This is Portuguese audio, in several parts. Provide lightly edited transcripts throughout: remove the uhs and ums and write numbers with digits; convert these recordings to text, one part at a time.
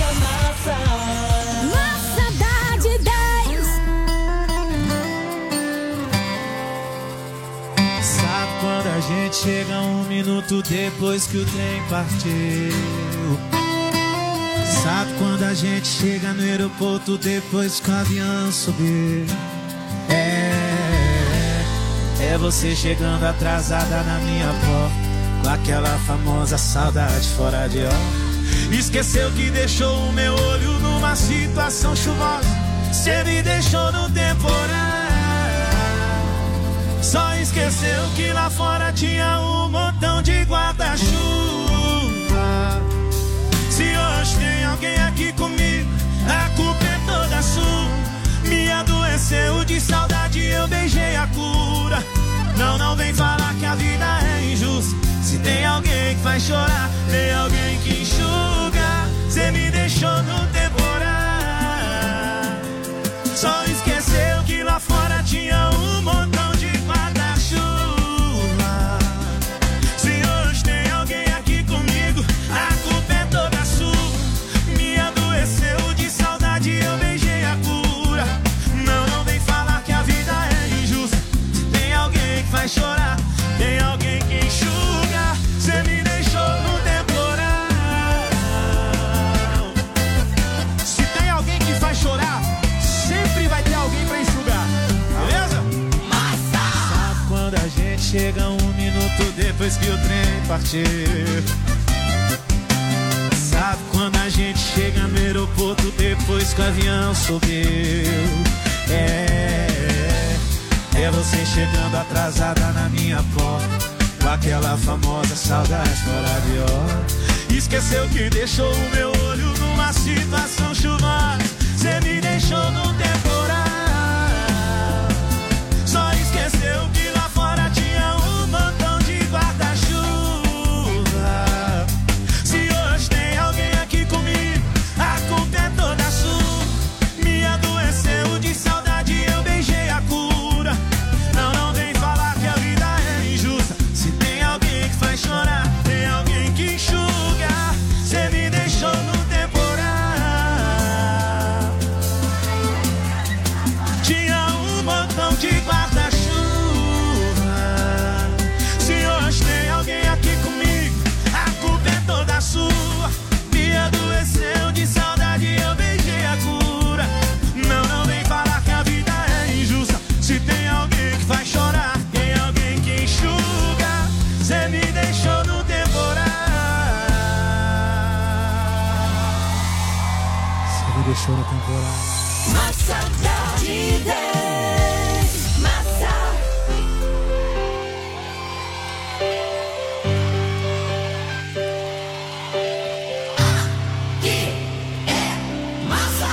Massa da de 10. Sabe quando a gente chega 1 minuto depois que o trem partiu? Sabe quando a gente chega no aeroporto depois que o avião subiu? É você chegando atrasada na minha porta, com aquela famosa saudade fora de hora. Esqueceu que deixou o meu olho numa situação chuvosa, cê me deixou no temporal. Só esqueceu que lá fora tinha um montão de guarda-chuva. Se hoje tem alguém aqui comigo, a culpa é toda sua. Me adoeceu de saudade, eu beijei a cura. Não vem falar que a vida é injusta. Se tem alguém que faz chorar, tem alguém que enxuga. Cê me deixou no temporal. Só esqueceu que lá fora tinha um montão de guarda-chuva. Se hoje tem alguém aqui comigo, a culpa é toda sua. Me adoeceu de saudade, eu beijei a cura. Não vem falar que a vida é injusta. Se tem alguém que faz chorar, tem alguém que enxuga. Cê me deixou no temporal. Se tem alguém que faz chorar, sempre vai ter alguém pra enxugar. Beleza? Massa! Sabe quando a gente chega 1 minuto depois que o trem partiu? Sabe quando a gente chega no aeroporto depois que o avião subiu? É você chegando atrasada na minha porta, com aquela famosa saudade fora de hora. Esqueceu que deixou o meu olho numa situação chuvosa. Cê me deixou no temporal. Só esqueceu que lá fora tinha um montão de guarda-chuva. Se hoje tem alguém aqui comigo, a culpa é toda sua. Me adoeceu de saudade, eu beijei a cura. Não vem falar que a vida é injusta. Se tem alguém que faz chorar, tem alguém que enxuga. Cê me deixou no temporal. Tinha um montão de guarda-chuva. Se hoje tem alguém aqui comigo, a culpa é toda sua. Me adoeceu de saudade, eu beijei a cura. Não vem falar que a vida é injusta. Se tem alguém que faz chorar, tem alguém que enxuga. Cê me deixou no temporal. Cê me deixou no temporal. Massa da de 10. Massa. Aqui é massa.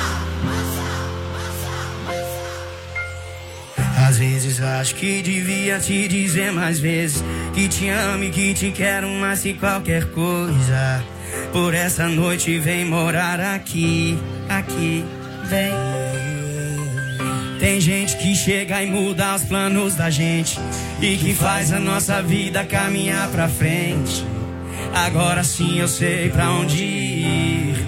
Às vezes acho que devia te dizer mais vezes que te amo e que te quero mais que qualquer coisa. Por essa noite vem morar aqui, vem. Tem gente que chega e muda os planos da gente e que faz a nossa vida caminhar pra frente. Agora sim eu sei pra onde ir.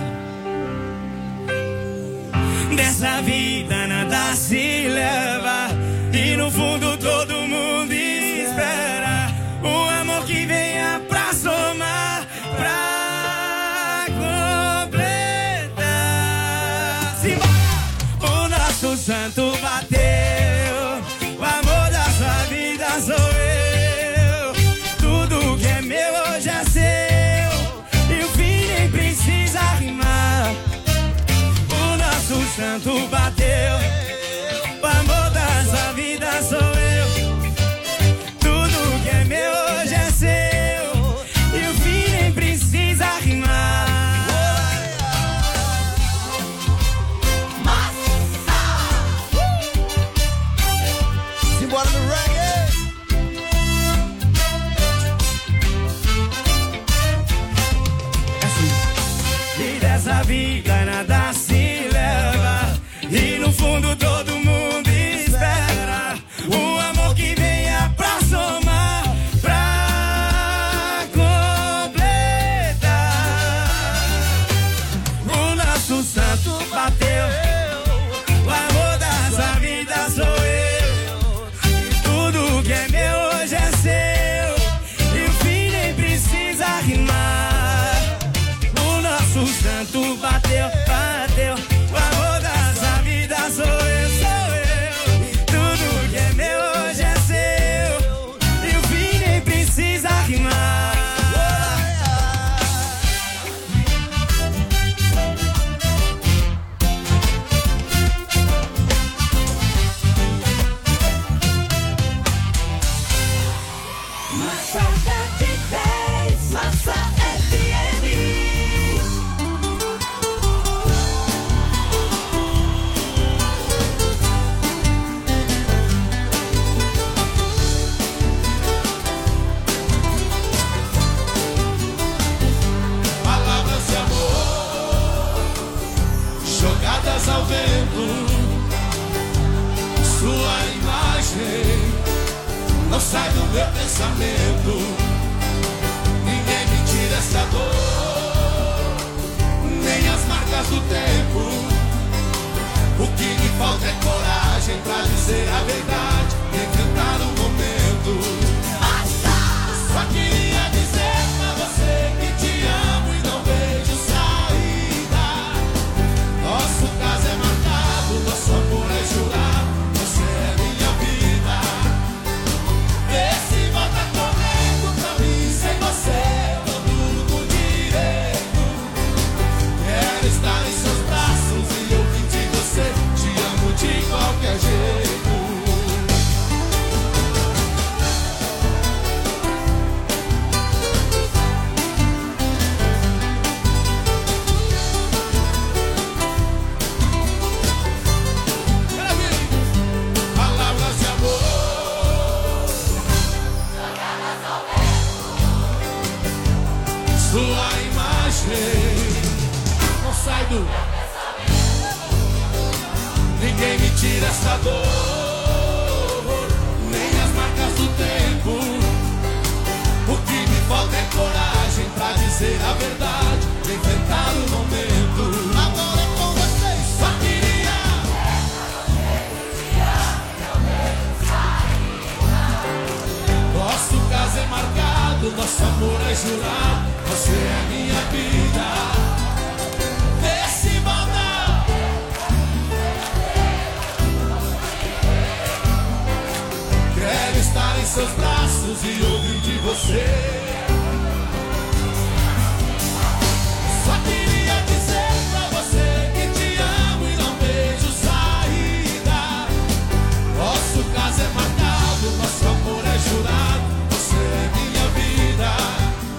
Dessa vida nada se leva e no fundo todo mundo espera um amor que venha pra somar, pra completar. Simbora! O nosso santo bateu, o amor da sua vida sou eu. Tudo que é meu hoje é seu e o fim nem precisa rimar. O nosso santo bateu, o amor da sua vida sou eu. Tudo que é meu hoje é seu e o fim nem precisa rimar. Simbora no reggae. E dessa vida nada se leva e no fundo todo mundo espera um amor que venha pra somar, pra completar. bateu, bateu. O amor da sua vida sou eu, sou eu. Tudo que é meu hoje é seu. E o fim nem precisa rimar. Ao vento, sua imagem não sai do meu pensamento. Ninguém me tira essa dor, nem as marcas do tempo. O que me falta é coragem pra dizer a verdade, enfrentar o momento. Só queria dizer pra você que te amo e não vejo saída. Nosso caso é marcado, nosso amor é jurado. Você é minha vida. Vê se volta correndo pra mim. Sem você eu não durmo direito. Quero estar em seus braços e ouvir de você. Te amo de qualquer jeito. Sua imagem não sai do ninguém me tira essa dor, nem as marcas do tempo. O que me falta é coragem pra dizer a verdade, enfrentar o momento. Agora é com vocês. Só queria nosso caso é marcado, nosso amor é jurado. Você é minha vida. Vê se volta. Quero estar em seus braços e ouvir de você. Só queria dizer pra você que te amo e não vejo saída. Nosso caso é marcado, nosso amor é jurado. Você é minha vida.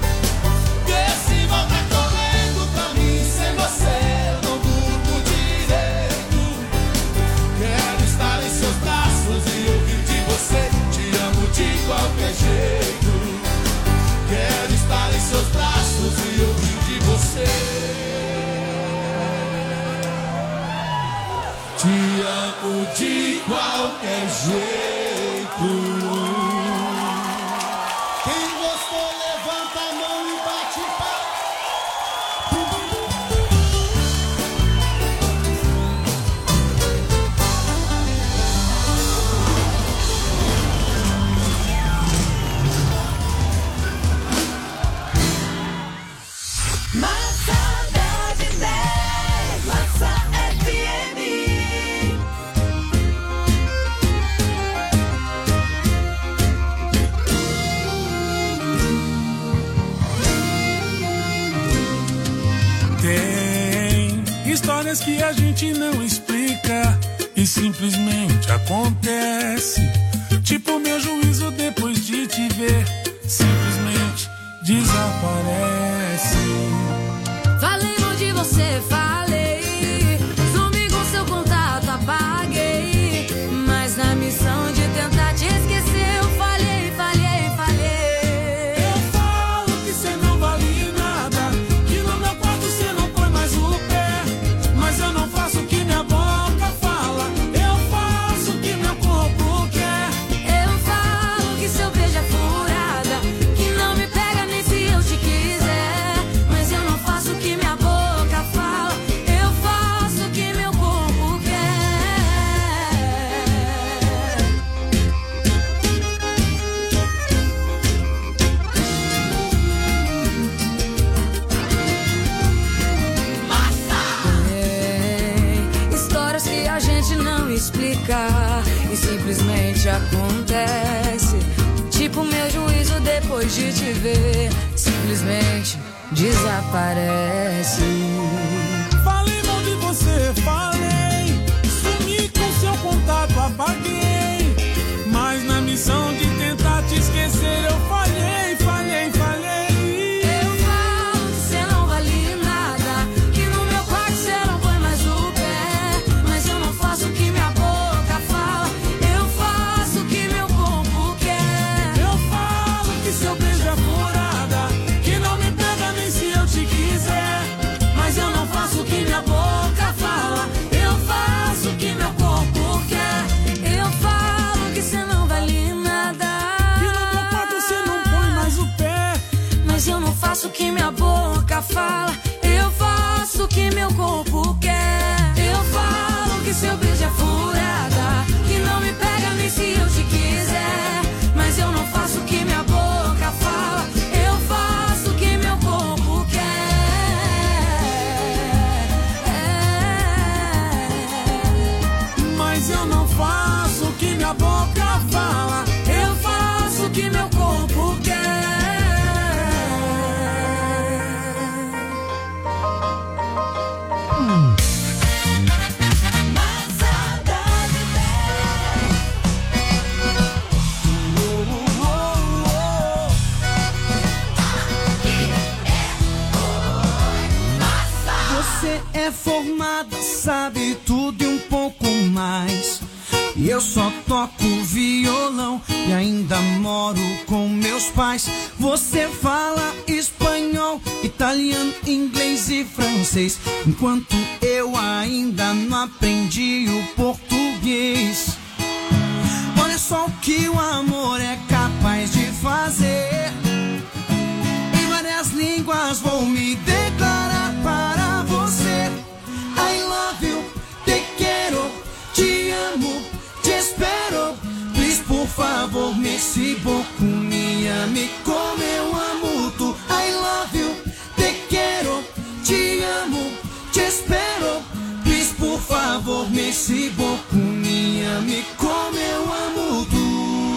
De qualquer jeito, quero estar em seus braços e ouvir de você. Te amo de qualquer jeito. Quem gostou, levanta a mão e bate palma. Histórias que a gente não explica e simplesmente acontece. Tipo meu juízo depois de te ver, simplesmente desaparece. Falei mal de você, falei. Some com seu contato, apaguei. Mas na missão de tentar te esquecer, eu falhei, falhei, falhei. Eu falo que cê não vale nada, que no meu quarto cê não põe mais o pé. Mas eu não faço o que minha boca fala, eu faço o que meu corpo quer. Eu falo que seu beijo é furada, que não me pega nem se eu te quiser. Mas explicar e simplesmente acontece. Tipo meu juízo depois de te ver, simplesmente desaparece. Falei mal de você, falei. Sumi com seu contato, apaguei. Mas na missão de tentar te esquecer eu falhei, falhei, falhei. Eu falo que você não vale nada, que no meu quarto você não põe mais o pé. Mas eu não faço o que minha boca fala, eu faço o que meu corpo quer. Eu falo que seu beijo é furada, que não me pega nem se eu te quiser. Mas eu não faço o que minha boca fala, eu faço o que meu corpo quer. Eu falo que você não vale nada, que no meu quarto você não põe mais o pé. mas eu não faço o que minha boca fala, eu faço o que meu corpo quer. Eu falo que seu beijo é furada, que não me pega nem se eu te quiser. Mas eu não faço o que minha boca fala, eu faço o que meu corpo quer. Mas eu não faço o que minha boca fala, Eu faço o que meu corpo quer. Você é formada, sabe tudo e um pouco mais. E eu só toco violão e ainda moro com meus pais. Você fala espanhol, italiano, inglês e francês, enquanto eu ainda não aprendi o português. Olha só o que o amor é capaz de fazer. Em várias línguas vou me declarar para você. I love you, te quero, te amo, te espero. Please, por favor, me si pouco, me ame como eu amo tu. I love you, te quero, te amo, te espero. Please, por favor, me si pouco, me ame como eu amo tu.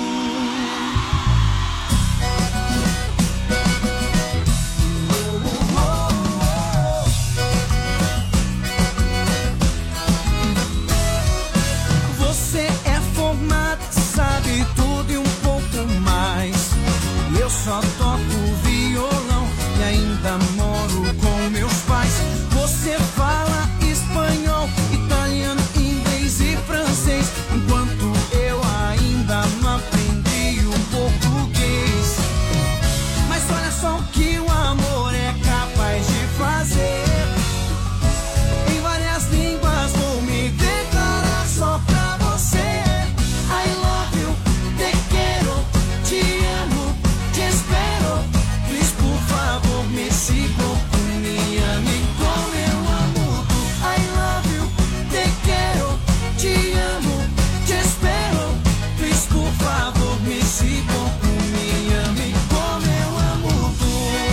Você é formada, sabe tudo e um pouco mais. E eu só toco violão e ainda moro com meus pais. Você fala espanhol, italiano, inglês e francês, enquanto eu ainda não aprendi o português. Mas olha só o que o amor é capaz de fazer. Em várias línguas vou me declarar só pra você. I love you, te quero, te amo, te espero. Please, por favor, me si pouco, me ame como eu amo tu. I love you, te quero, te amo, te espero. Please, por favor, me si pouco, me ame como eu amo tu.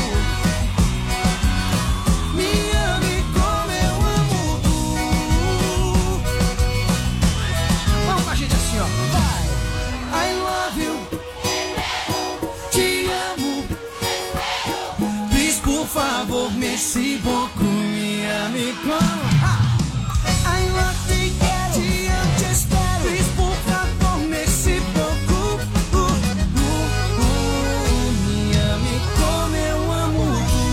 Me ame como eu amo tu. Vamos com a gente assim, ó. Vai. I love you, te amo. Please, por favor, me si pouco, me ame como. I love you, te amo, te espero. Please, por favor, me si pouco. Me ame como eu amo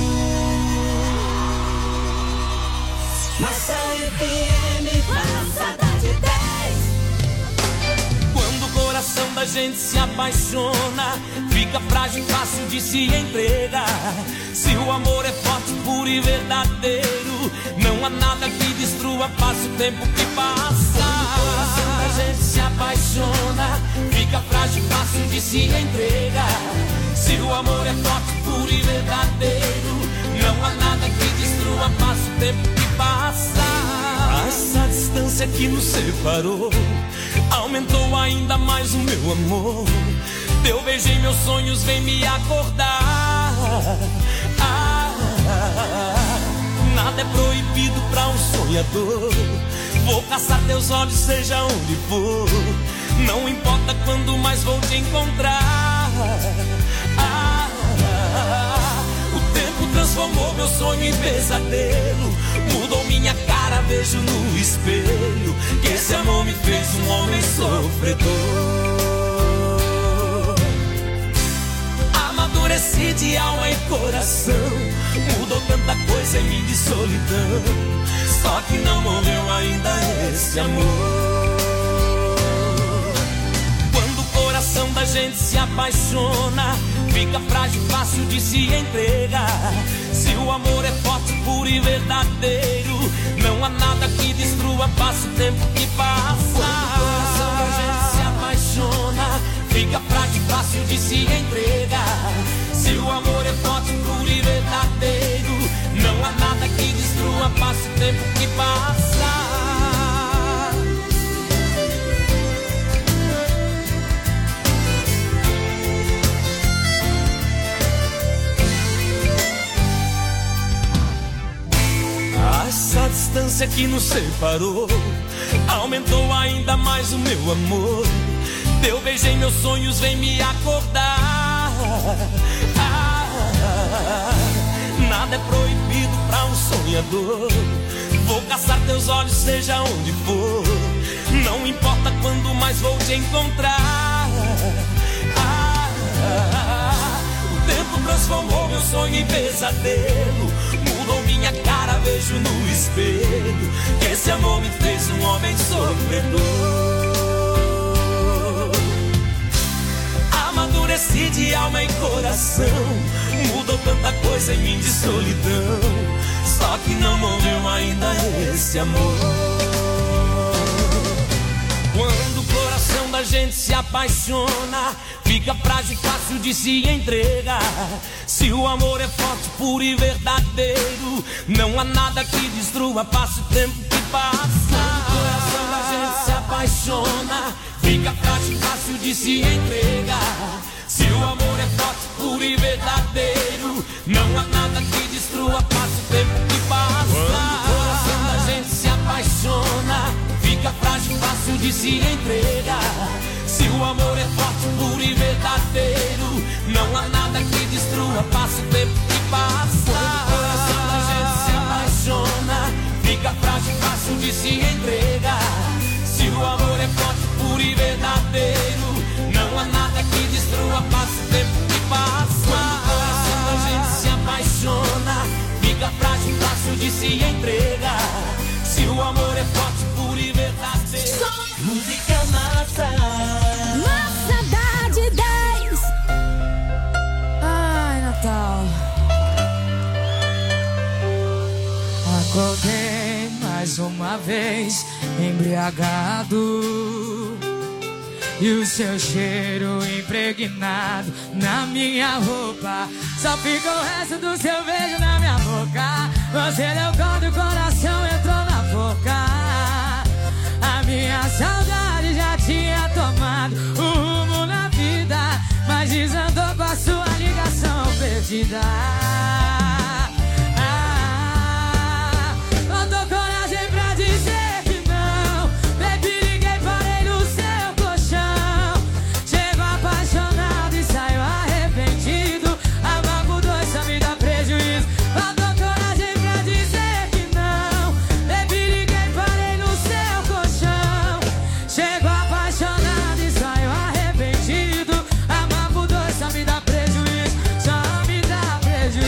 tu. Massa FM, passada de 10. Quando o coração da gente se apaixona, fica frágil, fácil de se entregar. Se o amor é forte, puro e verdadeiro, não há nada que destrua, passa o tempo que passa. Quando o coração da gente se apaixona, fica frágil, fácil de se entregar. Se o amor é forte, puro e verdadeiro, não há nada que destrua, passa o tempo que passa. Essa distância que nos separou aumentou ainda mais o meu amor. Teu beijo em meus sonhos vem me acordar. Nada é proibido pra um sonhador. Vou caçar teus olhos, seja onde for. Não importa quando mais vou te encontrar. O tempo transformou meu sonho em pesadelo. Mudou minha cara, vejo no espelho que esse amor me fez um homem sofredor. Amadureci de alma e coração. Mudou tanta coisa em mim de solidão. Só que não morreu ainda esse amor. Quando o coração da gente se apaixona, fica frágil, fácil de se entregar. Se o amor é forte, puro e verdadeiro, não há nada que destrua, passa o tempo que passa. Quando o coração da gente se apaixona, fica frágil, fácil de se entregar. Se o amor é forte, puro e verdadeiro, não há nada que destrua, passa o tempo que passa. Essa distância que nos separou aumentou ainda mais o meu amor. Teu beijo em meus sonhos vem me acordar. Nada é proibido pra um sonhador. Vou caçar teus olhos, seja onde for. Não importa quando mais vou te encontrar. O tempo transformou meu sonho em pesadelo. Mudou minha cara, vejo no espelho que esse amor me fez um homem sofredor. Amadureci de alma e coração. Mudou tanta coisa em mim de solidão. Só que não morreu ainda esse amor. Quando o coração da gente se apaixona, fica frágil e fácil de se entregar. Se o amor é forte, puro e verdadeiro, não há nada que destrua, passa o tempo que passa. Quando o coração da gente se apaixona, fica frágil e fácil de se entregar. Se o amor é forte, puro e verdadeiro, não há nada que destrua, passa o tempo que passa. Quando o coração da gente se apaixona, fica frágil, fácil de se entregar. Se o amor é forte, puro e verdadeiro, não há nada que destrua, passa o tempo que passa. Quando o coração da gente se apaixona, fica frágil, fácil de se entregar. Se o amor é forte, puro e verdadeiro, não há nada que destrua, passa o tempo que passa. Quando o coração da gente se apaixona, fica frágil, fácil de se entregar. Se o amor é forte, puro e verdadeiro. Música massa. Massa da de 10. Ai, Natal. Acordei mais uma vez embriagado, e o seu cheiro impregnado na minha roupa. Só ficou o resto do seu beijo na minha boca. Você deu conta e o coração entrou na boca. A minha saudade já tinha tomado o rumo na vida, mas desandou com a sua ligação perdida. Não dou coragem pra dizer que não. Baby, liguei, parei no seu colchão. Chego apaixonado e saio arrependido. Amargo dois só me dá prejuízo. Não dou coragem pra dizer que não. Baby, liguei, parei no seu colchão. Chego apaixonado e saio arrependido. Amargo dois só me dá prejuízo. Só me dá prejuízo.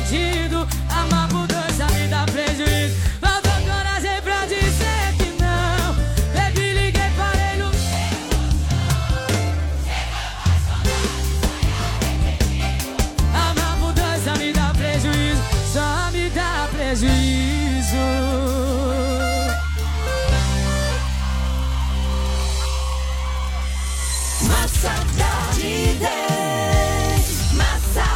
sentido. Amar por dois já me dá prejuízo. Faltou coragem pra dizer que não. Baby, liguei, parei no amar por dois já me dá prejuízo. Só me dá prejuízo. Massa de 10. Massa.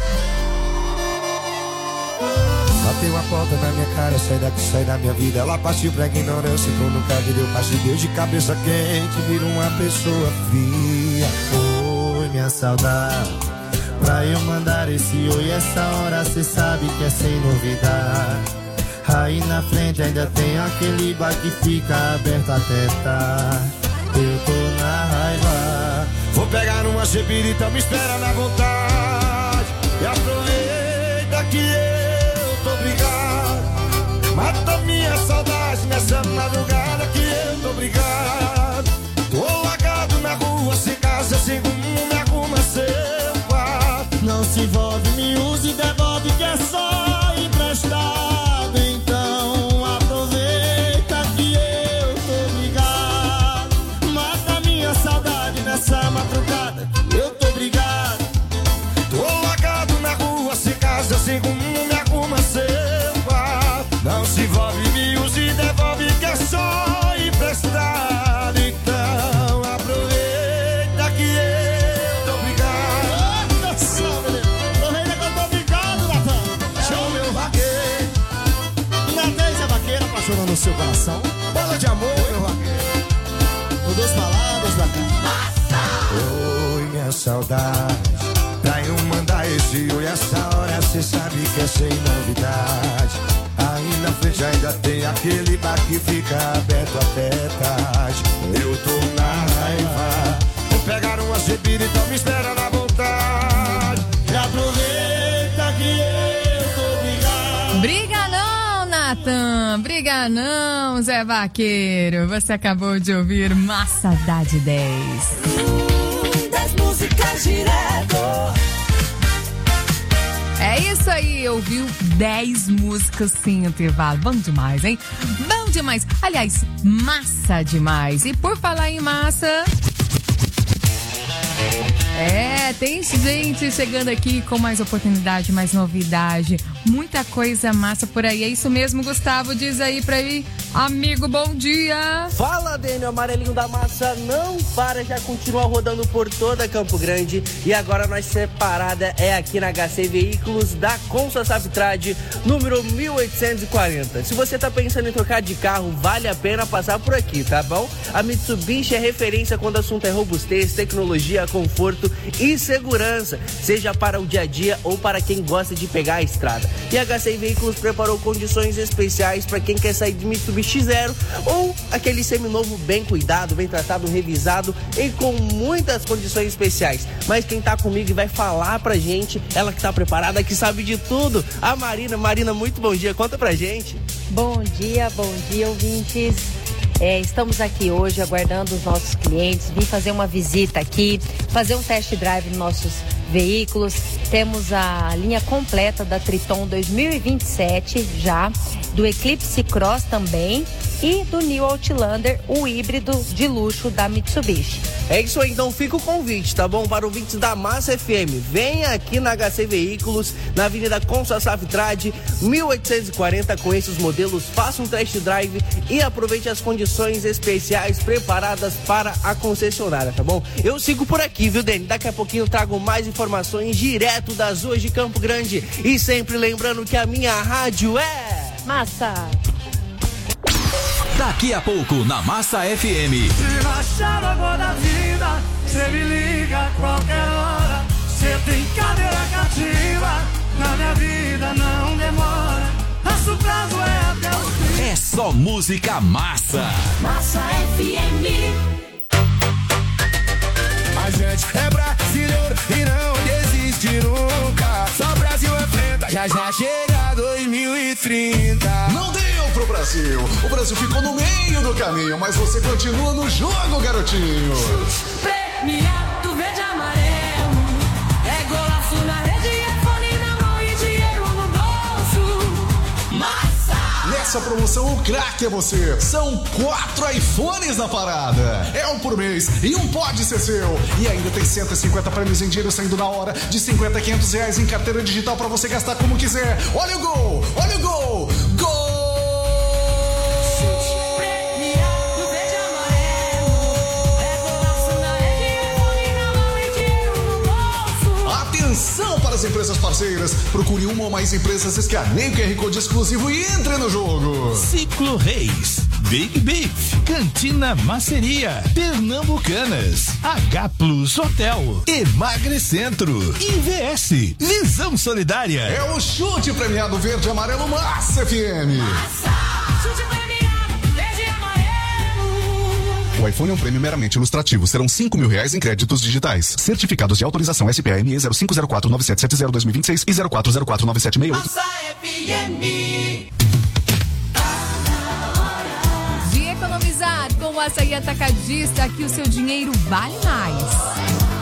Bateu a porta na minha cara, sai daqui, sai da minha vida. Ela partiu pra ignorância, tu nunca me deu paz de Deus. De cabeça quente, vira uma pessoa fria. Oi, minha saudade, pra eu mandar esse oi, essa hora cê sabe que é sem novidade. Aí na frente ainda tem aquele bar que fica aberto até tarde. Eu tô na raiva, vou pegar uma cepirita, me espera na vontade. E aproveita que eu tô brigado. Mata minha saudade nessa madrugada que eu tô brigado. Tô largado na rua, sem casa, sem rumo, me arruma seu quarto. Não se envolve, me use e devolve que é só emprestado. Então aproveita que eu tô brigado. Mata minha saudade nessa madrugada que eu tô brigado. Tô largado na rua, sem casa, sem rumo, me arruma seu quarto. Não se envolve, me use e devolve que é só emprestado. Então aproveita que eu tô brigado. Aproveita que eu tô brigado, Natan. Chama meu vaqueiro. Nathan, a vaqueira apaixonando o seu coração. Bola de amor, meu vaqueiro. Com duas palavras, Natan. Oi, minha saudade, pra eu mandar esse oi, essa hora cê sabe que é sem novidade. Aí na frente ainda tem aquele bar que fica aberto até tarde. Eu tô na raiva, vou pegar uma cepira, então me espera na vontade. E aproveita que eu tô brigado. Briga não, Natan. Briga não, Zé Vaqueiro. Você acabou de ouvir Massa de 10. 10 músicas direto. É isso aí, ouviu 10 músicas sem intervalo. Bom demais, hein? Bom demais. Aliás, massa demais. E por falar em massa... tem gente chegando aqui com mais oportunidade, mais novidade, muita coisa massa por aí. É isso mesmo, Gustavo? Diz aí pra mim, amigo, bom dia. Fala, Dênio, amarelinho da massa, não para, já continua rodando por toda Campo Grande. E agora nós separada é aqui na HC Veículos da Consa Saftrad, número 1840. Se você tá pensando em trocar de carro, vale a pena passar por aqui, tá bom? A Mitsubishi é referência quando o assunto é robustez, tecnologia, conforto e segurança, seja para o dia a dia ou para quem gosta de pegar a estrada. E a HC Veículos preparou condições especiais para quem quer sair de Mitsubishi Zero ou aquele seminovo bem cuidado, bem tratado, revisado e com muitas condições especiais. Mas quem tá comigo e vai falar pra gente, ela que tá preparada, que sabe de tudo, a Marina. Marina, muito bom dia, conta pra gente. Bom dia, ouvintes. Estamos aqui hoje aguardando os nossos clientes, vim fazer uma visita aqui, fazer um test drive nos nossos veículos. Temos a linha completa da Triton 2027 já, do Eclipse Cross também e do New Outlander, o híbrido de luxo da Mitsubishi. É isso aí, então fica o convite, tá bom? Para ouvintes da Massa FM, venha aqui na HC Veículos, na Avenida Consa Saftrad, 1840, conheça os modelos, faça um test drive e aproveite as condições especiais preparadas para a concessionária, tá bom? Eu sigo por aqui, viu, Dani? Daqui a pouquinho eu trago mais informações direto das ruas de Campo Grande e sempre lembrando que a minha rádio é... Massa! Daqui a pouco na Massa FM. Se achar agora da vida, cê me liga a qualquer hora. Cê tem cadeira cativa, na minha vida não demora. Nosso prazo é até o fim. É só música massa. Massa FM. A gente é brasileiro e não desiste nunca. Só Brasil enfrenta, já chega 2030. Não deu pro Brasil. O Brasil ficou no meio do caminho, mas você continua no jogo, garotinho. Premiado verde e amarelo, é golaço na rede, é fone na mão e dinheiro no Nessa promoção, o craque é você. São 4 iPhones na parada. É um por mês e um pode ser seu. E ainda tem 150 prêmios em dinheiro saindo na hora, de 50 a 500 reais em carteira digital pra você gastar como quiser. Olha o gol! Olha o gol! Gol! Atenção para as empresas parceiras. Procure uma ou mais empresas, escaneie o QR Code exclusivo e entre no jogo. Ciclo Reis, Big Beef, Cantina Maceria, Pernambucanas, H Plus Hotel, Emagrecentro, IVS, Visão Solidária. É o chute premiado verde e amarelo Massa FM. Chute premiado, verde e amarelo. O iPhone é um prêmio meramente ilustrativo. Serão R$5.000 em créditos digitais. Certificados de autorização SPME 05049770-2026 e 04049768. Massa FM. De economizar com o Açaí Atacadista, aqui o seu dinheiro vale mais.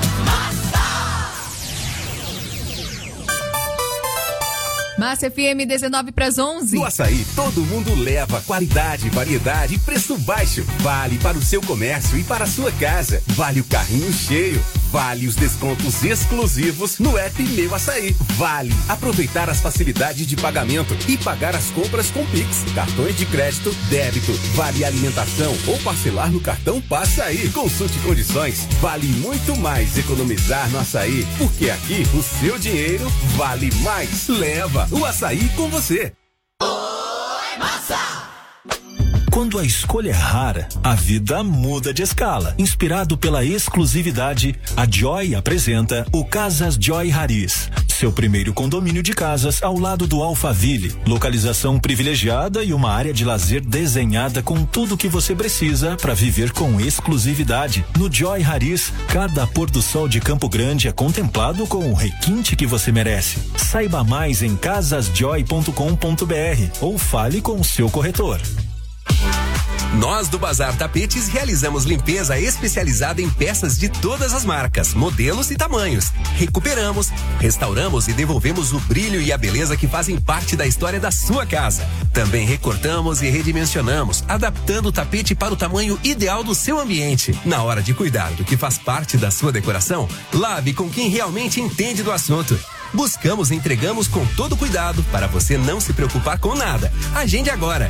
Massa FM 19:11. No Açaí, todo mundo leva qualidade, variedade e preço baixo. Vale para o seu comércio e para a sua casa. Vale o carrinho cheio. Vale os descontos exclusivos no app Meu Açaí. Vale aproveitar as facilidades de pagamento e pagar as compras com Pix, cartões de crédito, débito. Vale alimentação ou parcelar no cartão Passa Aí. Consulte condições. Vale muito mais economizar no Açaí, porque aqui o seu dinheiro vale mais. Leva o Açaí com você. Oi, massa! Quando a escolha é rara, a vida muda de escala. Inspirado pela exclusividade, a Joy apresenta o Casas Joy Haris. Seu primeiro condomínio de casas ao lado do Alphaville. Localização privilegiada e uma área de lazer desenhada com tudo o que você precisa para viver com exclusividade. No Joy Haris, cada pôr do sol de Campo Grande é contemplado com o requinte que você merece. Saiba mais em casasjoy.com.br ou fale com o seu corretor. Nós do Bazar Tapetes realizamos limpeza especializada em peças de todas as marcas, modelos e tamanhos. Recuperamos, restauramos e devolvemos o brilho e a beleza que fazem parte da história da sua casa. Também recortamos e redimensionamos, adaptando o tapete para o tamanho ideal do seu ambiente. Na hora de cuidar do que faz parte da sua decoração, lave com quem realmente entende do assunto. Buscamos e entregamos com todo cuidado para você não se preocupar com nada. Agende agora.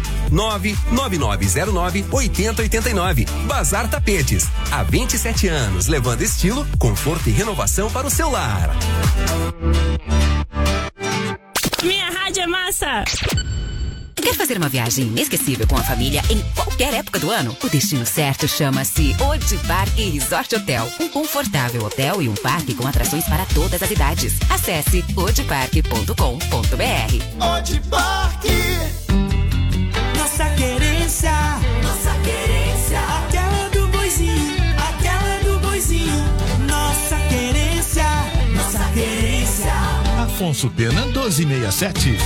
99909-8089. Bazar Tapetes. Há 27 anos, levando estilo, conforto e renovação para o seu lar. Minha rádio é massa! Quer fazer uma viagem inesquecível com a família em qualquer época do ano? O destino certo chama-se Odiparque Resort Hotel. Um confortável hotel e um parque com atrações para todas as idades. Acesse odiparque.com.br. Odiparque. Nossa querência. Nossa querência. Aquela do boizinho. Aquela do boizinho. Nossa querência. Nossa querência. Afonso Pena 1267.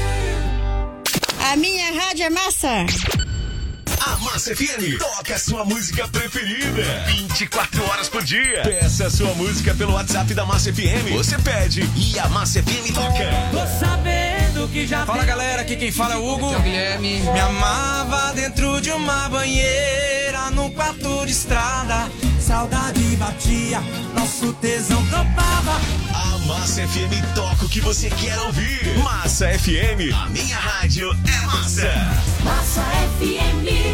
A minha rádio é massa! A Massa FM toca a sua música preferida 24 horas por dia. Peça a sua música pelo WhatsApp da Massa FM. Você pede e a Massa FM toca. Tô sabendo que já. Fala galera, aqui quem fala é o Hugo. Aqui é o Guilherme. Me amava dentro de uma banheira, num quarto de estrada. Saudade batia, nosso tesão topava. A Massa FM toca o que você quer ouvir. Massa FM, a minha rádio é massa. Massa FM.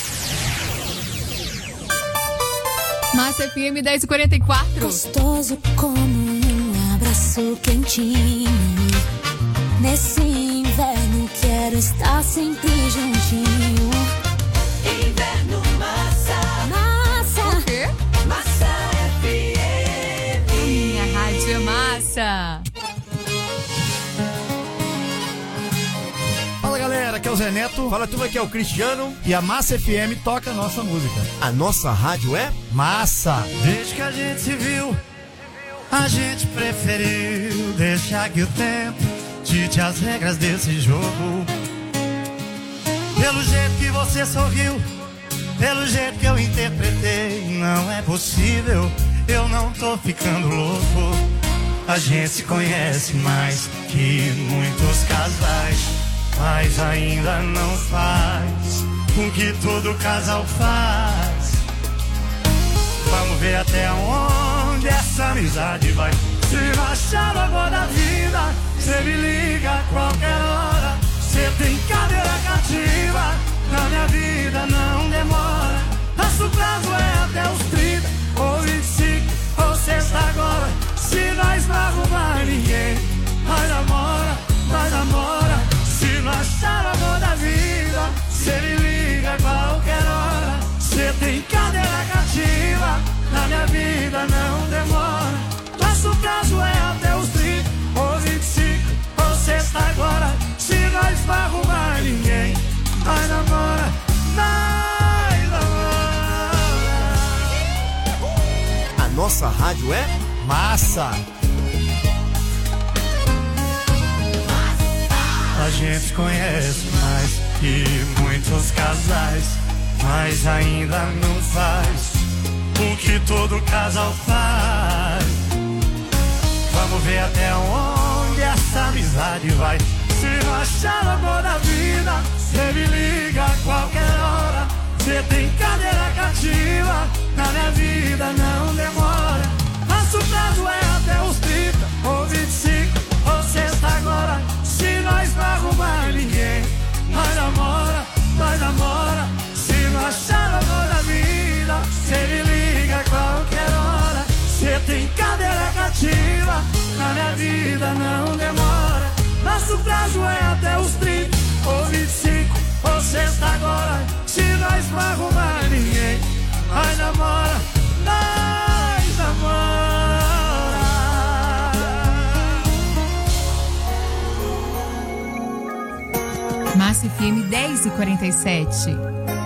Massa FM 10h44. Gostoso como um abraço quentinho. Nesse inverno quero estar sempre juntinho. Inverno massa. Massa. O quê? Massa FM. Minha rádio é massa. Fala galera, aqui é o Zé Neto. Fala tudo, aqui é o Cristiano. E a Massa FM toca a nossa música. A nossa rádio é massa. Desde que a gente se viu, a gente preferiu deixar que o tempo dite as regras desse jogo. Pelo jeito que você sorriu, pelo jeito que eu interpretei, não é possível, eu não tô ficando louco. A gente se conhece mais que muitos casais. mas ainda não faz o que todo casal faz. Vamos ver até onde essa amizade vai. Se não achar o amor da vida, cê me liga a qualquer hora. Cê tem cadeira cativa, na minha vida não demora. Nosso prazo é até os 30 ou 25 ou sexta agora. Se nós não arrumar ninguém, vai namora, vai namora. Se não achar o amor da vida, cê me liga a qualquer hora. Cê tem cadeira cativa, na minha vida não demora. Nosso prazo é até os 30 ou 25 ou sexta agora. Se nós não arrumar ninguém, vai namora, vai namora. A nossa rádio é massa. A gente conhece mais que muitos casais, mas ainda não faz o que todo casal faz. Vamos ver até onde essa amizade vai. Se não achar o amor da vida, cê me liga a qualquer hora. Cê tem cadeira cativa, na minha vida não demora. Nosso prazo é até os 30 ou 25 ou sexta agora. Se nós não arrumar ninguém, vai namora, vai namora. Se não achar o amor da vida, cê me liga a qualquer hora. Cê tem cadeira cativa, na minha vida não demora. Nosso prazo é até os 30 ou 25 ou sexta agora. Se nós não arrumar ninguém, vai namora, nós namora. Massa FM 10h47.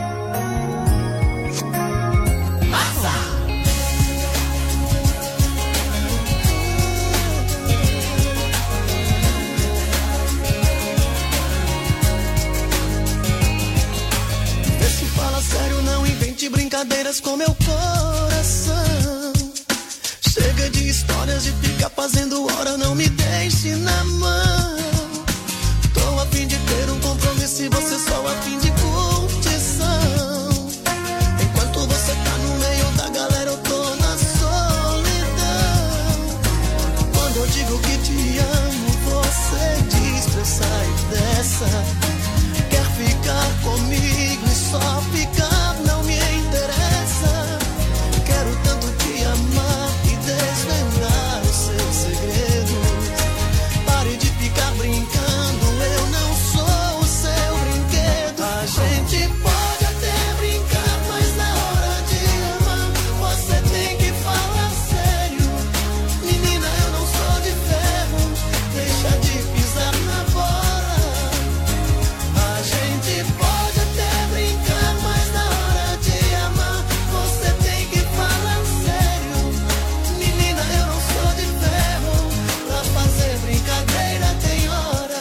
Brincadeiras com meu coração. Chega de histórias de ficar fazendo hora, não me deixe na mão. Tô a fim de ter um compromisso e você só a fim de curtição. Enquanto você tá no meio da galera, eu tô na solidão. Quando eu digo que te amo, você diz pra eu sair dessa. Quer ficar comigo e só ficar, não me interessa. Quero tanto te amar e desvendar os seus segredos. Pare de ficar brincando, eu não sou o seu brinquedo. A gente pode até brincar, mas na hora de amar você tem que falar sério. Menina, eu não sou de ferro, deixa de pisar na bola. A gente pode até brincar, mas na hora de amar você tem que falar sério. Menina, eu não sou de ferro, pra fazer brincadeira tem hora.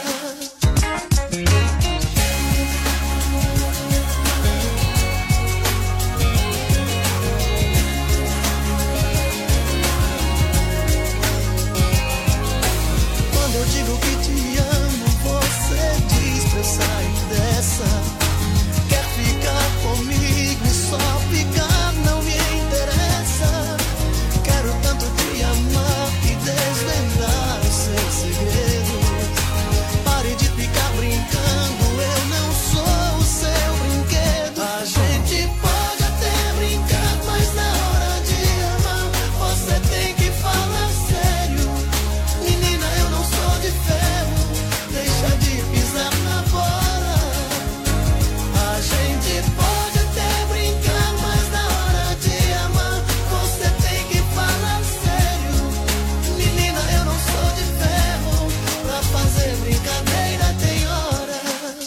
Quando eu digo que te amo, você diz pra eu sair dessa. Quer ficar comigo e só ficar, não me interessa. Quero tanto te amar e desvendar os seus segredos. Pare de ficar brincando, eu não sou o seu brinquedo. A gente pode até brincar, mas na hora de amar você tem que falar sério. Menina, eu não sou de ferro, deixa de pisar na bola. A gente pode até brincar, mas na hora de amar você tem que falar sério. Menina, eu não sou de ferro, pra fazer brincadeira tem hora.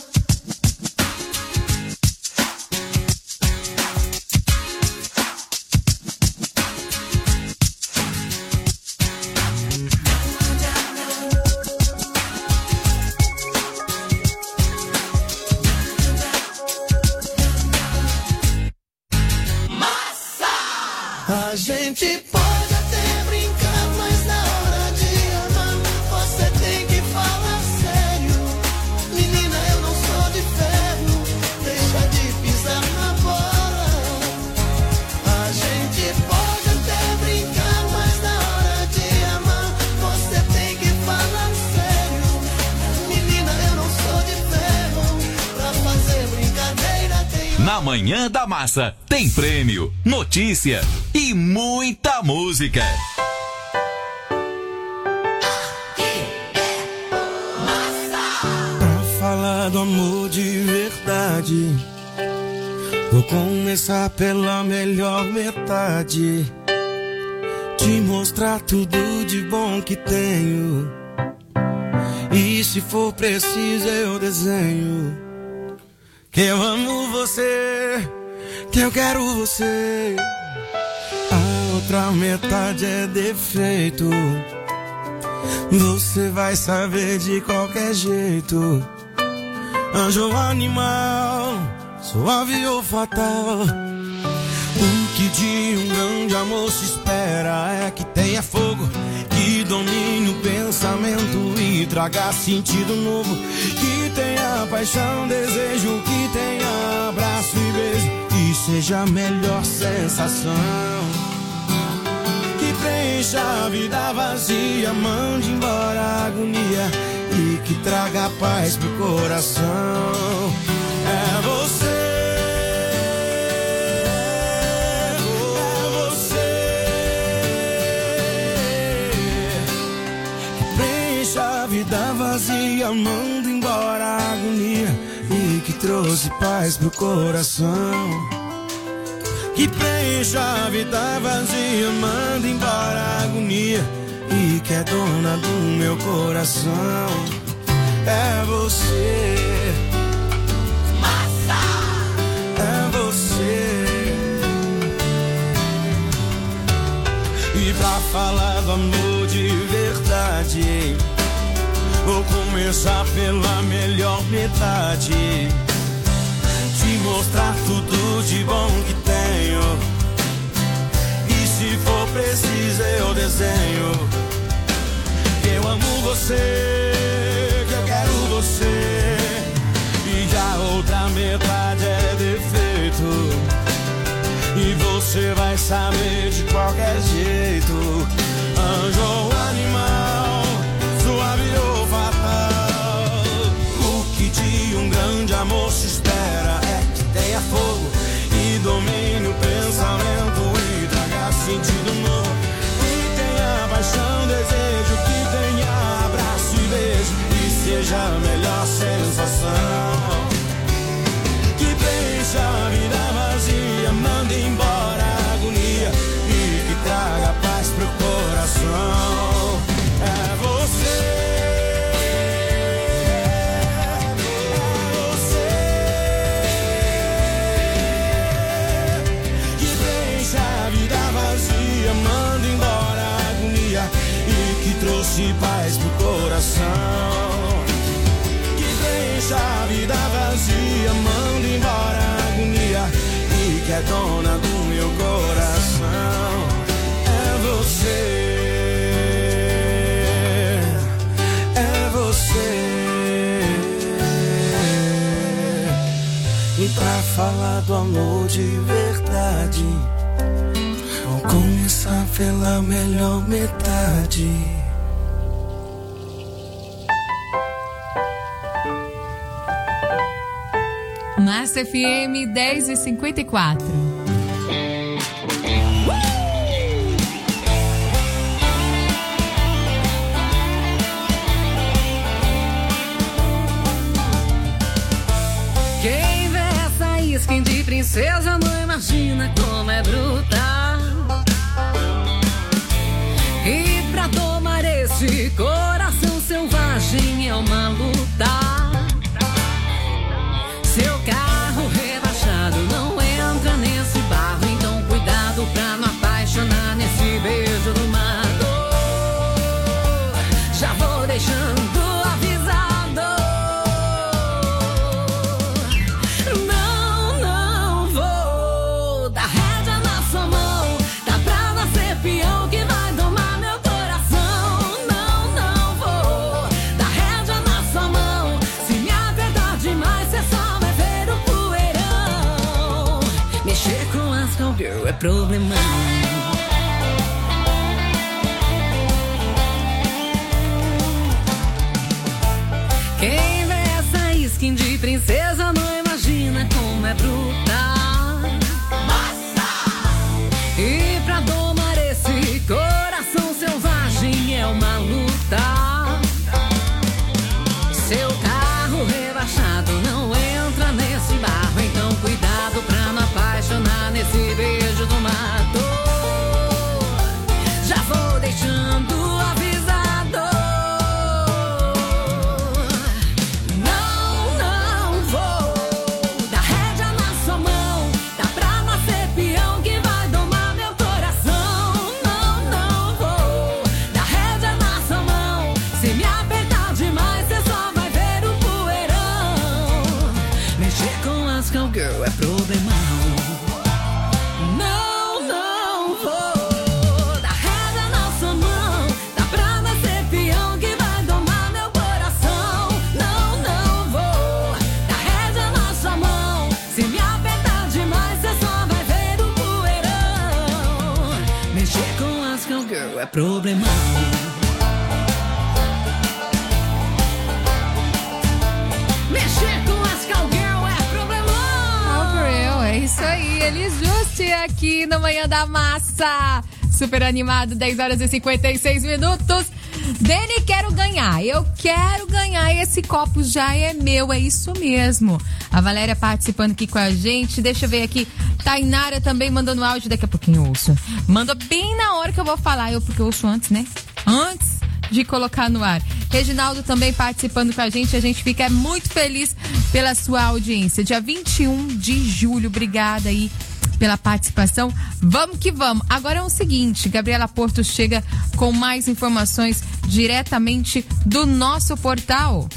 A gente pode até brincar, mas na hora de amar você tem que falar sério. Menina, eu não Na Manhã da Massa tem prêmio, notícia e muita música. Pra falar do amor de verdade, vou começar pela melhor metade. Te mostrar tudo de bom que tenho. E se for preciso eu desenho que eu amo você, que eu quero você. A outra metade é defeito, você vai saber de qualquer jeito. Anjo ou animal, suave ou fatal, o que de um grande amor se espera é que tenha fogo, que domine o pensamento e traga sentido novo, que tenha paixão, desejo, que tenha abraço e beijo, e seja a melhor sensação, que preencha a vida vazia, mande embora a agonia e que traga paz pro coração. É você. Vida vazia, manda embora a agonia e que trouxe paz pro coração, que preencha a vida vazia, manda embora a agonia e que é dona do meu coração. É você, massa, é você. E pra falar do amor de verdade, vou começar pela melhor metade. Te mostrar tudo de bom que tenho. E se for preciso eu desenho que eu amo você, que eu quero você. E a outra metade é defeito, e você vai saber de qualquer jeito. Anjo ou animal, suave ou fatal, o que de um grande amor se espera é que tenha fogo e domine o pensamento e traga sentido novo, que tenha paixão, desejo, que tenha abraço e beijo e seja a melhor sensação, que preencha a vida vazia, manda embora a agonia e que traga paz pro coração. É você, manda embora a agonia e que trouxe paz pro coração, que preencha a vida vazia, manda embora a agonia e que é dona do meu coração. É você, é você. E pra falar do amor de verdade, vou começar pela melhor metade. Massa FM 10h54. Quem vê essa skin de princesa não imagina como é brutal. E pra tomar esse coração selvagem é uma luta. Seu carro rebaixado não entra nesse barro, então cuidado pra não apaixonar nesse beijo do mato. Já vou deixando avisado. Não vou dar rédea na sua mão. Tá pra nascer peão que vai domar meu coração. Não vou dar rédea na sua mão. Se me apertar demais, cê só vai ver o poeirão. Mexer com as cowgirl é problemão. Quem vê essa skin de princesa não imagina como é brutal. as cowgirl é problemão. Não, não vou dar rédea na sua mão. Dá pra nós ser peão que vai domar meu coração. Não, não vou dar rédea na sua mão. Se me apertar demais, você só vai ver o poeirão. Mexer com as cowgirl é problemão. Isso aí, Elis Juste aqui no Manhã da Massa. Super animado, 10 horas e 56 minutos. Dani, quero ganhar. Eu quero ganhar. Esse copo já é meu, é isso mesmo. A Valéria participando aqui com a gente. Deixa eu ver aqui. Tainara também mandando áudio. Daqui a pouquinho eu ouço. Manda bem na hora que eu vou falar. Porque eu ouço antes, né? Antes de colocar no ar. Reginaldo também participando com a gente fica muito feliz pela sua audiência. Dia 21 de julho, obrigada aí pela participação. Vamos que vamos. Agora é o seguinte, Gabriela Porto chega com mais informações diretamente do nosso portal.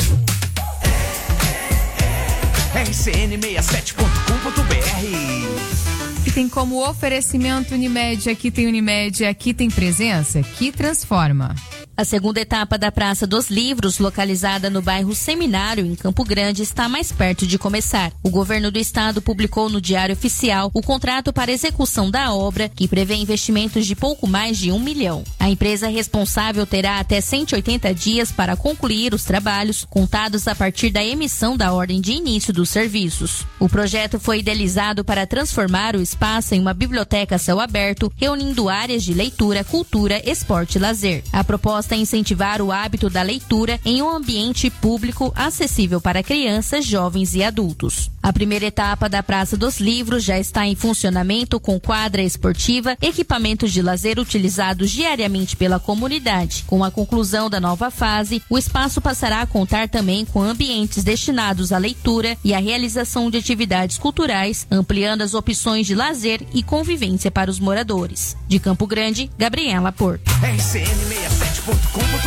rcn67.com.br. Que tem como oferecimento Unimed. Aqui tem Unimed, aqui tem presença que transforma. A segunda etapa da Praça dos Livros, localizada no bairro Seminário, em Campo Grande, está mais perto de começar. O governo do estado publicou no Diário Oficial o contrato para execução da obra, que prevê investimentos de pouco mais de 1 milhão. A empresa responsável terá até 180 dias para concluir os trabalhos, contados a partir da emissão da ordem de início dos serviços. O projeto foi idealizado para transformar o espaço em uma biblioteca a céu aberto, reunindo áreas de leitura, cultura, esporte e lazer. A proposta é incentivar o hábito da leitura em um ambiente público acessível para crianças, jovens e adultos. A primeira etapa da Praça dos Livros já está em funcionamento com quadra esportiva, equipamentos de lazer utilizados diariamente pela comunidade. Com a conclusão da nova fase, o espaço passará a contar também com ambientes destinados à leitura e à realização de atividades culturais, ampliando as opções de lazer e convivência para os moradores. De Campo Grande, Gabriela Porto. rcn67.com.br.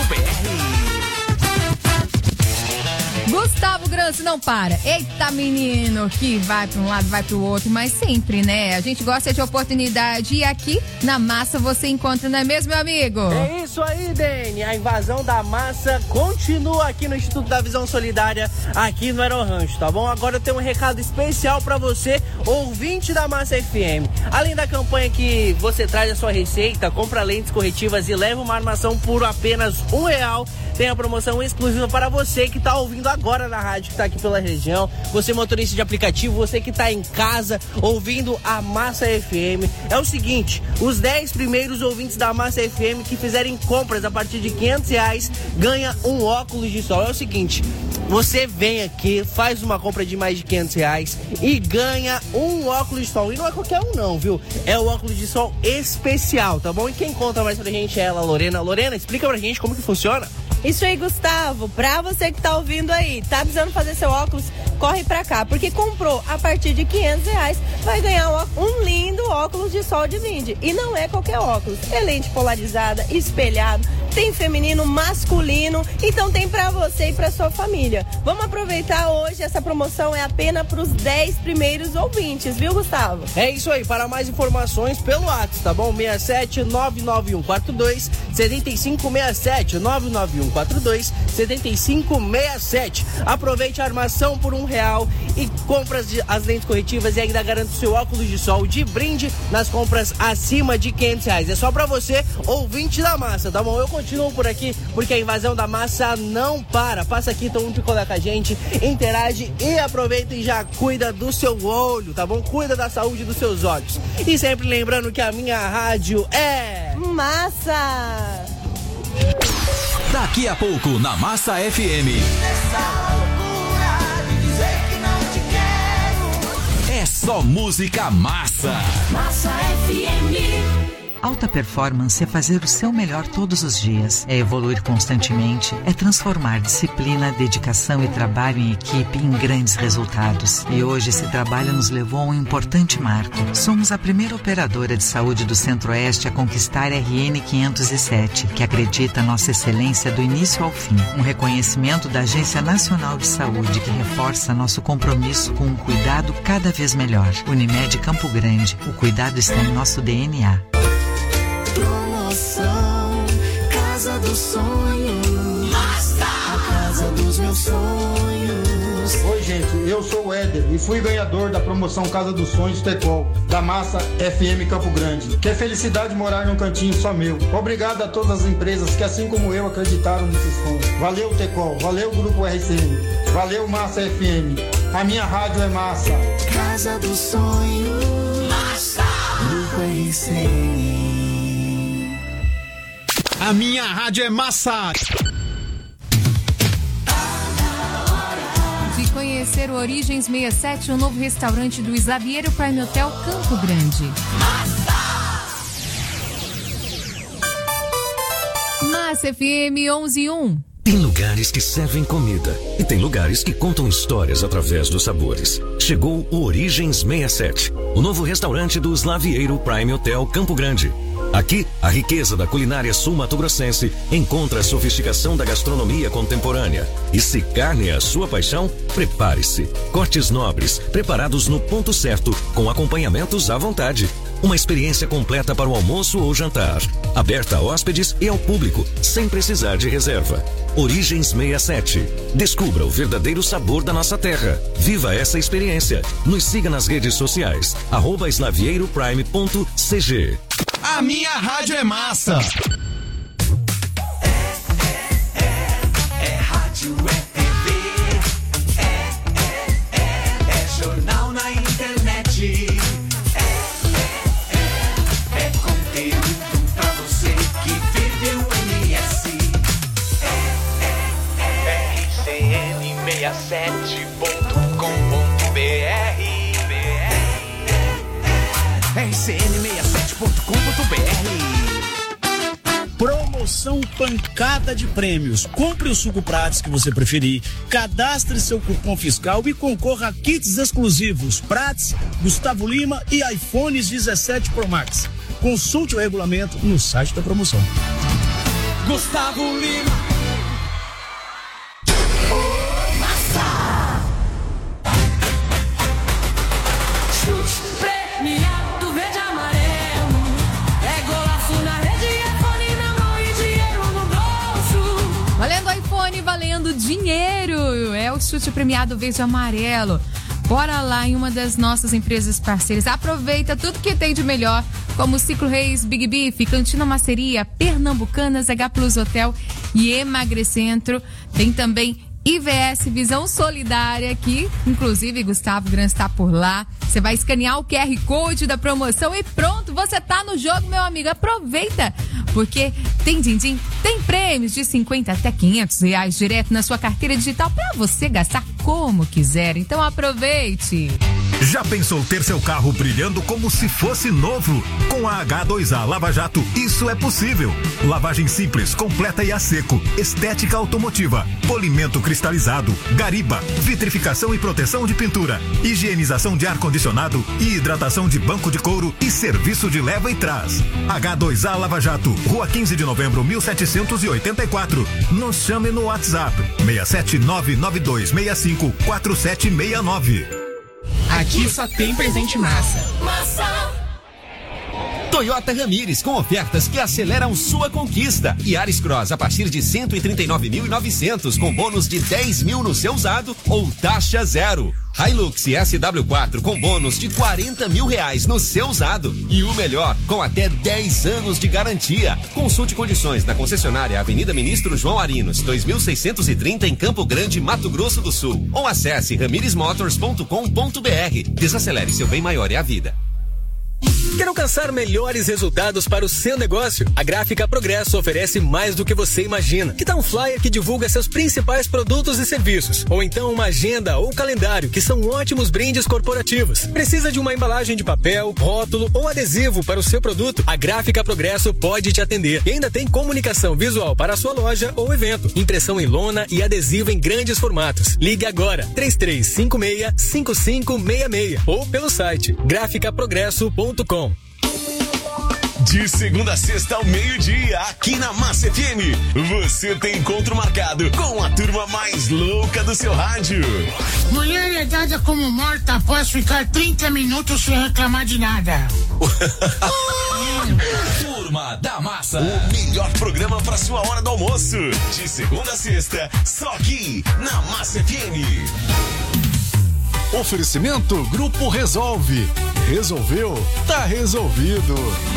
Gustavo Granci não para. Eita, menino, que vai para um lado, vai para o outro, mas sempre, né? A gente gosta de oportunidade e aqui na Massa você encontra, não é mesmo, meu amigo? É isso aí, Dani. A invasão da massa continua aqui no Instituto da Visão Solidária, aqui no Aerorancho, tá bom? Agora eu tenho um recado especial para você, ouvinte da Massa FM. Além da campanha que você traz a sua receita, compra lentes corretivas e leva uma armação por apenas R$1, tem a promoção exclusiva para você que está ouvindo agora na rádio, que está aqui pela região, você motorista de aplicativo, você que está em casa ouvindo a Massa FM. É o seguinte, os 10 primeiros ouvintes da Massa FM que fizerem compras a partir de R$500 ganha um óculos de sol. É o seguinte, você vem aqui, faz uma compra de mais de R$500 e ganha um óculos de sol. E não é qualquer um não, viu? É o óculos de sol especial, tá bom? E quem conta mais pra gente é ela, Lorena. Lorena, explica pra gente como que funciona. Isso aí, Gustavo, pra você que tá ouvindo aí, tá precisando fazer seu óculos, corre pra cá, porque comprou a partir de R$500, vai ganhar um lindo óculos de sol de brinde. E não é qualquer óculos, é lente polarizada, espelhado, tem feminino, masculino, então tem pra você e pra sua família. Vamos aproveitar hoje, essa promoção é apenas pros 10 primeiros ouvintes, viu, Gustavo? É isso aí, para mais informações pelo WhatsApp, tá bom? 67 99142 7567 99142 7567. Aproveite a armação por R$1 e compra as lentes corretivas e ainda garante o seu óculos de sol de brinde nas compras acima de R$500. É só pra você, ouvinte da Massa, tá bom? Eu continuo por aqui porque a invasão da massa não para. Passa aqui, toma um picolé com a gente, interage e aproveita e já cuida do seu olho, tá bom? Cuida da saúde dos seus olhos. E sempre lembrando que a minha rádio é Massa! Daqui a pouco na Massa FM. É só música massa. Massa FM. Alta performance é fazer o seu melhor todos os dias, é evoluir constantemente, é transformar disciplina, dedicação e trabalho em equipe em grandes resultados. E hoje esse trabalho nos levou a um importante marco. Somos a primeira operadora de saúde do Centro-Oeste a conquistar RN 507, que acredita nossa excelência do início ao fim. Um reconhecimento da Agência Nacional de Saúde que reforça nosso compromisso com um cuidado cada vez melhor. Unimed Campo Grande, o cuidado está em nosso DNA. Promoção Casa dos Sonhos. A casa dos meus sonhos. Oi, gente, eu sou o Éder e fui ganhador da promoção Casa dos Sonhos Tecol, da Massa FM Campo Grande. Que felicidade morar num cantinho só meu. Obrigado a todas as empresas que, assim como eu, acreditaram nesses sonhos. Valeu, Tecol, valeu, Grupo RCN, valeu, Massa FM. A minha rádio é Massa. Casa dos Sonhos. Massa. Grupo RCN. A minha rádio é Massa. De conhecer o Origens 67, o novo restaurante do Slaviero Prime Hotel Campo Grande. Massa FM 11:1. Tem lugares que servem comida e tem lugares que contam histórias através dos sabores. Chegou o Origens 67, o novo restaurante do Slaviero Prime Hotel Campo Grande. Aqui, a riqueza da culinária sul-mato-grossense encontra a sofisticação da gastronomia contemporânea. E se carne é a sua paixão, prepare-se. Cortes nobres, preparados no ponto certo, com acompanhamentos à vontade. Uma experiência completa para o almoço ou jantar. Aberta a hóspedes e ao público, sem precisar de reserva. Origens 67. Descubra o verdadeiro sabor da nossa terra. Viva essa experiência. Nos siga nas redes sociais. @slavieroprime.cg. A minha rádio é Massa. É rádio, é TV, é jornal na internet. É conteúdo pra você que vive o MS. RCN67.com.br. RCN67.com.br. Promoção pancada de prêmios. Compre o suco Prates que você preferir, cadastre seu cupom fiscal e concorra a kits exclusivos Prates, Gustavo Lima e iPhones 17 Pro Max. Consulte o regulamento no site da promoção. Gustavo Lima. Valendo dinheiro, é o chute premiado Verde Amarelo. Bora lá em uma das nossas empresas parceiras. Aproveita tudo que tem de melhor, como Ciclo Reis, Big Beef, Cantina Maceria, Pernambucanas, H Plus Hotel e Emagrecentro. Tem também IVS Visão Solidária, que inclusive Gustavo Gran está por lá. Você vai escanear o QR Code da promoção e pronto, você tá no jogo, meu amigo. Aproveita, porque tem din-din, tem prêmios de 50 até R$500 direto na sua carteira digital para você gastar como quiser. Então aproveite. Já pensou ter seu carro brilhando como se fosse novo? Com a H2A Lava Jato, isso é possível. Lavagem simples, completa e a seco, estética automotiva, polimento cristalizado, gariba, vitrificação e proteção de pintura, higienização de ar-condicionado e hidratação de banco de couro e serviço de leva e trás. H2A Lava Jato, Rua 15 de Novembro, 1784. Nos chame no WhatsApp 67992654769. Aqui só tem presente massa. Toyota Ramires, com ofertas que aceleram sua conquista. Yaris Cross a partir de 139.900, com bônus de 10 mil no seu usado ou taxa zero. Hilux SW4 com bônus de 40 mil reais no seu usado. E o melhor, com até 10 anos de garantia. Consulte condições na concessionária Avenida Ministro João Arinos, 2630 em Campo Grande, Mato Grosso do Sul. Ou acesse ramiresmotors.com.br. Desacelere, seu bem maior é a vida. Quer alcançar melhores resultados para o seu negócio? A Gráfica Progresso oferece mais do que você imagina. Que tal um flyer que divulga seus principais produtos e serviços? Ou então uma agenda ou calendário, que são ótimos brindes corporativos. Precisa de uma embalagem de papel, rótulo ou adesivo para o seu produto? A Gráfica Progresso pode te atender. E ainda tem comunicação visual para a sua loja ou evento. Impressão em lona e adesivo em grandes formatos. Ligue agora, 3356-5566 ou pelo site graficaprogresso.com. De segunda a sexta ao meio-dia, aqui na Massa FM, você tem encontro marcado com a turma mais louca do seu rádio. Mulher é dada como morta após ficar 30 minutos sem reclamar de nada. Turma da Massa. O melhor programa para sua hora do almoço. De segunda a sexta, só aqui na Massa FM. Oferecimento Grupo Resolve. Resolveu? Tá resolvido.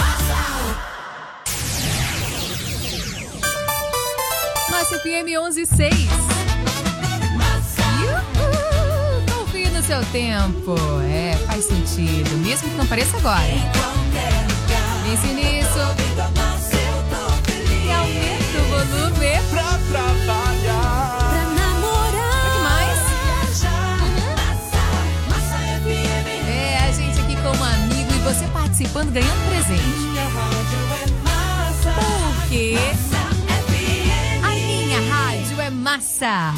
Massa FM 11:06. Confie no seu tempo. É, faz sentido. Mesmo que não pareça agora. Pense nisso. E aumenta o volume pra trabalhar. Pra namorar. O que mais? É, a gente aqui como amigo e você participando, ganhando presente. Porque a minha rádio é massa.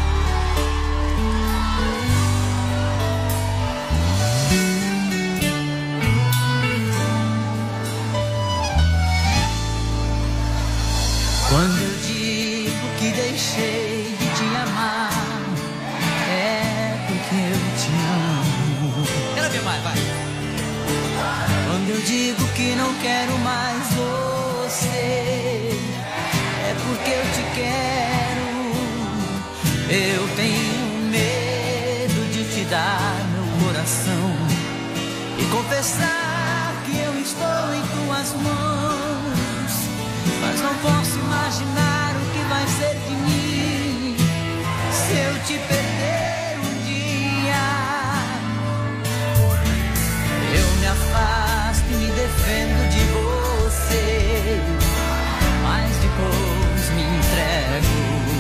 Quando eu digo que deixei de te amar, é porque eu te amo. Quero ver mais, vai. Quando eu digo que não quero mais você, é porque eu te quero. Eu tenho medo de te dar meu coração e confessar que eu estou em tuas mãos, mas não posso imaginar o que vai ser de mim se eu te perder um dia. Eu me afasto e me defendo de você, mas depois me entrego.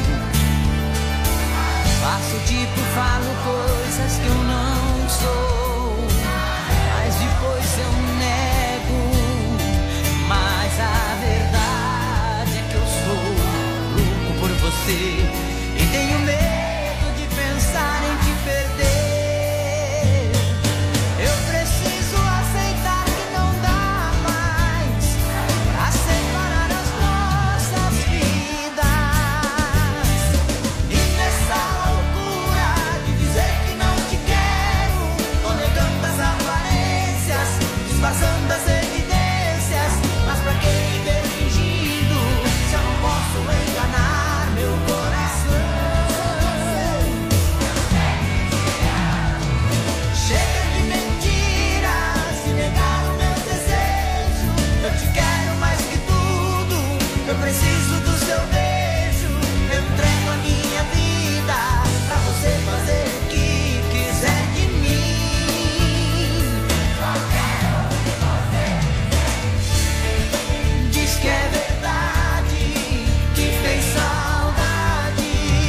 Faço tipo, falo coisas que eu não sou, mas depois eu nego. Mas a verdade é que eu sou louco por você e tenho medo de pensar em te perder. Eu preciso aceitar que não dá mais pra separar as nossas vidas. E nessa loucura de dizer que não te quero, tô negando as aparências, disfarçando as evidências. Mas pra que viver fingindo se eu não posso enganar meu coração? Chega de mentiras e negar o meu desejo. Eu te quero mais que tudo, eu preciso do seu beijo. Eu entrego a minha vida pra você fazer o que quiser de mim. Diz que é verdade, que tem saudade.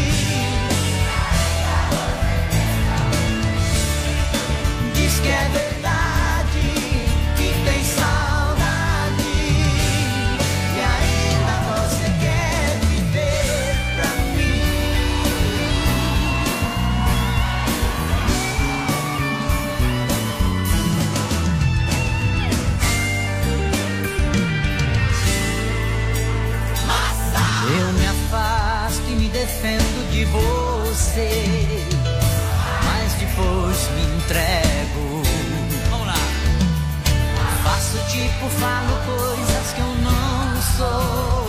Diz que é verdade, que tem saudade. E ainda você quer viver pra mim. Eu me afasto e me defendo de você, mas depois me entrego. Vamos lá. Faço tipo, falo coisas que eu não sou.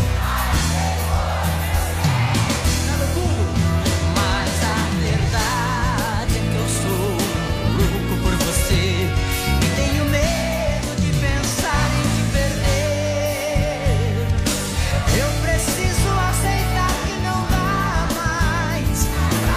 Mas a verdade é que eu sou louco por você e tenho medo de pensar em te perder. Eu preciso aceitar que não dá mais pra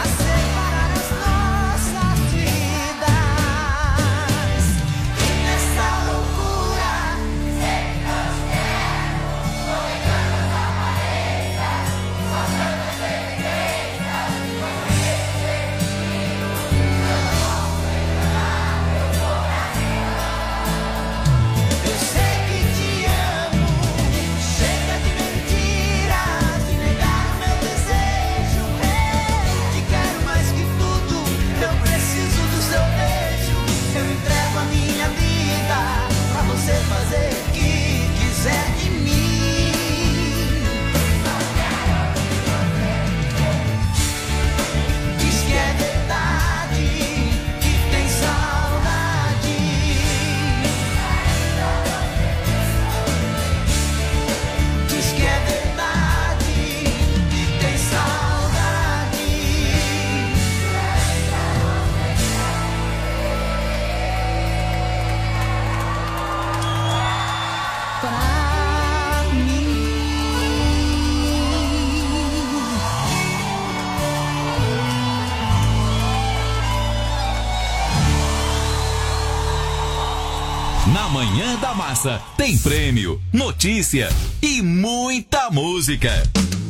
Na Manhã da Massa tem prêmio, notícia e muita música.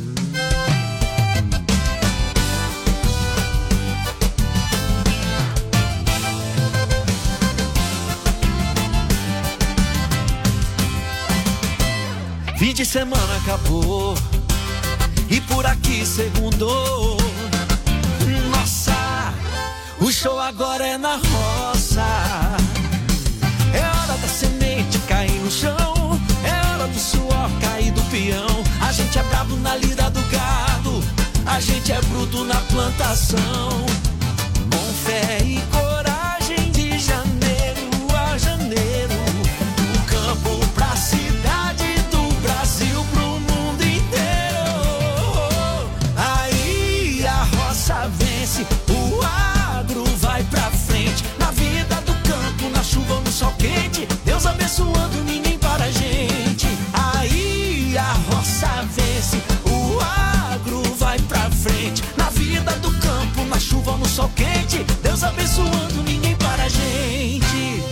Fim de semana acabou e por aqui segundou. Nossa, o show agora é na roça. É hora da semente cair no chão, é hora do suor cair do peão. A gente é brabo na lida do gado, a gente é bruto na plantação. Com fé e coragem de janeiro a janeiro, do campo pra cidade, do Brasil pro mundo inteiro. Aí a roça vence, o agro vai pra frente. Na vida do campo, na chuva ou no sol quente, Deus abençoando, ninguém para a gente. Aí a roça vence, o agro vai pra frente. Na vida do campo, na chuva ou no sol quente, Deus abençoando, ninguém para a gente.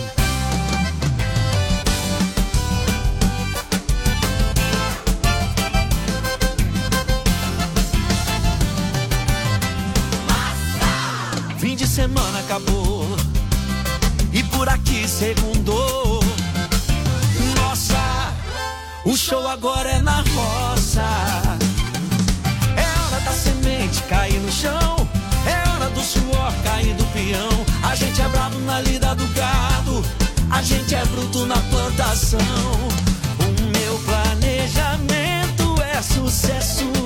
Fim de semana acabou e por aqui segundou. Nossa, o show agora é na roça. É hora da semente cair no chão, é hora do suor cair do peão. A gente é bravo na lida do gado, a gente é bruto na plantação. O meu planejamento é sucesso